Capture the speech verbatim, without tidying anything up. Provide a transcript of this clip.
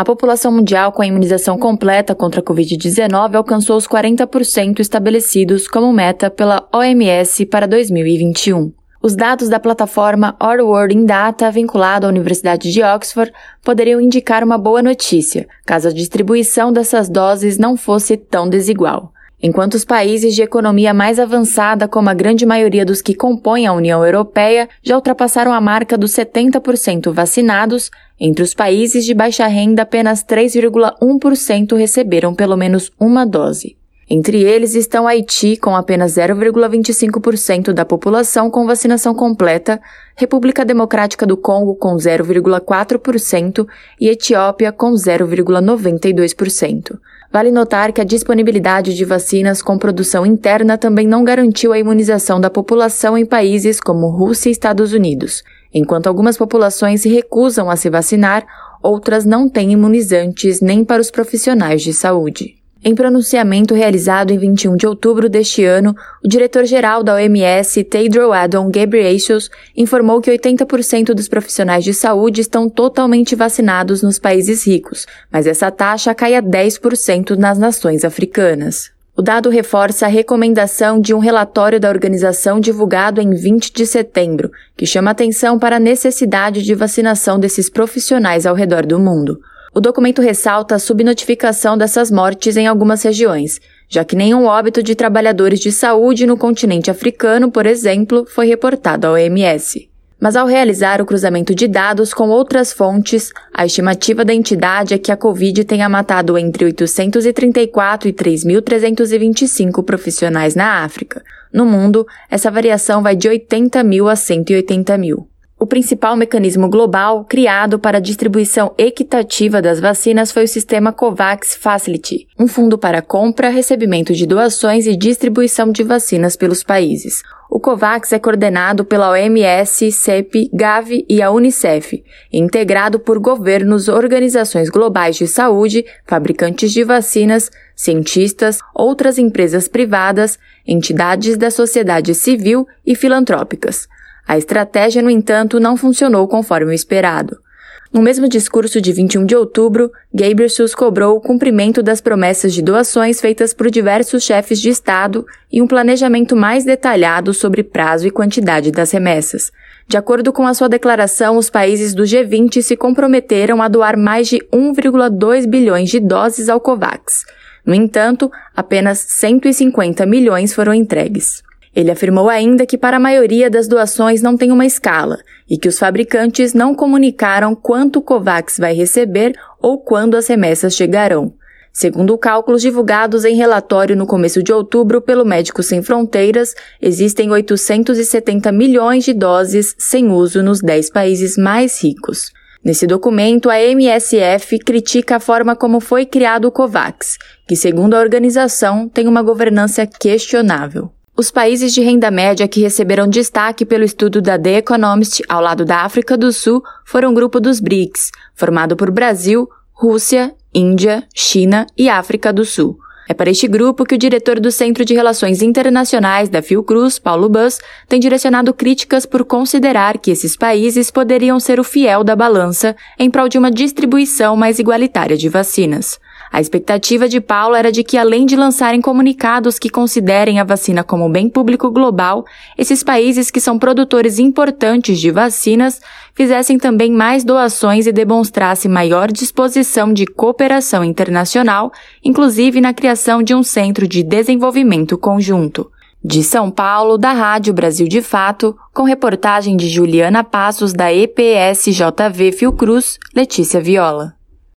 A população mundial com a imunização completa contra a covid dezenove alcançou os quarenta por cento estabelecidos como meta pela O M S para dois mil e vinte e um. Os dados da plataforma Our World in Data, vinculado à Universidade de Oxford, poderiam indicar uma boa notícia, caso a distribuição dessas doses não fosse tão desigual. Enquanto os países de economia mais avançada, como a grande maioria dos que compõem a União Europeia, já ultrapassaram a marca dos setenta por cento vacinados, entre os países de baixa renda apenas três vírgula um por cento receberam pelo menos uma dose. Entre eles estão Haiti, com apenas zero vírgula vinte e cinco por cento da população com vacinação completa, República Democrática do Congo com zero vírgula quatro por cento e Etiópia com zero vírgula noventa e dois por cento. Vale notar que a disponibilidade de vacinas com produção interna também não garantiu a imunização da população em países como Rússia e Estados Unidos. Enquanto algumas populações se recusam a se vacinar, outras não têm imunizantes nem para os profissionais de saúde. Em pronunciamento realizado em vinte e um de outubro deste ano, o diretor-geral da O M S, Tedros Adhanom Ghebreyesus, informou que oitenta por cento dos profissionais de saúde estão totalmente vacinados nos países ricos, mas essa taxa cai a dez por cento nas nações africanas. O dado reforça a recomendação de um relatório da organização divulgado em vinte de setembro, que chama atenção para a necessidade de vacinação desses profissionais ao redor do mundo. O documento ressalta a subnotificação dessas mortes em algumas regiões, já que nenhum óbito de trabalhadores de saúde no continente africano, por exemplo, foi reportado à O M S. Mas ao realizar o cruzamento de dados com outras fontes, a estimativa da entidade é que a Covid tenha matado entre oitocentos e trinta e quatro e três mil trezentos e vinte e cinco profissionais na África. No mundo, essa variação vai de oitenta mil a cento e oitenta mil. O principal mecanismo global criado para a distribuição equitativa das vacinas foi o sistema COVAX Facility, um fundo para compra, recebimento de doações e distribuição de vacinas pelos países. O COVAX é coordenado pela O M S, CEPI, Gavi e a Unicef, e integrado por governos, organizações globais de saúde, fabricantes de vacinas, cientistas, outras empresas privadas, entidades da sociedade civil e filantrópicas. A estratégia, no entanto, não funcionou conforme o esperado. No mesmo discurso de vinte e um de outubro, Ghebreyesus cobrou o cumprimento das promessas de doações feitas por diversos chefes de Estado e um planejamento mais detalhado sobre prazo e quantidade das remessas. De acordo com a sua declaração, os países do G vinte se comprometeram a doar mais de um vírgula dois bilhões de doses ao COVAX. No entanto, apenas cento e cinquenta milhões foram entregues. Ele afirmou ainda que para a maioria das doações não tem uma escala e que os fabricantes não comunicaram quanto o COVAX vai receber ou quando as remessas chegarão. Segundo cálculos divulgados em relatório no começo de outubro pelo Médicos Sem Fronteiras, existem oitocentos e setenta milhões de doses sem uso nos dez países mais ricos. Nesse documento, a M S F critica a forma como foi criado o COVAX, que, segundo a organização, tem uma governança questionável. Os países de renda média que receberam destaque pelo estudo da The Economist ao lado da África do Sul foram o grupo dos B R I C S, formado por Brasil, Rússia, Índia, China e África do Sul. É para este grupo que o diretor do Centro de Relações Internacionais da Fiocruz, Paulo Buss, tem direcionado críticas por considerar que esses países poderiam ser o fiel da balança em prol de uma distribuição mais igualitária de vacinas. A expectativa de Paulo era de que, além de lançarem comunicados que considerem a vacina como bem público global, esses países que são produtores importantes de vacinas fizessem também mais doações e demonstrassem maior disposição de cooperação internacional, inclusive na criação de um centro de desenvolvimento conjunto. De São Paulo, da Rádio Brasil de Fato, com reportagem de Juliana Passos da E P S J V Fiocruz, Letícia Viola.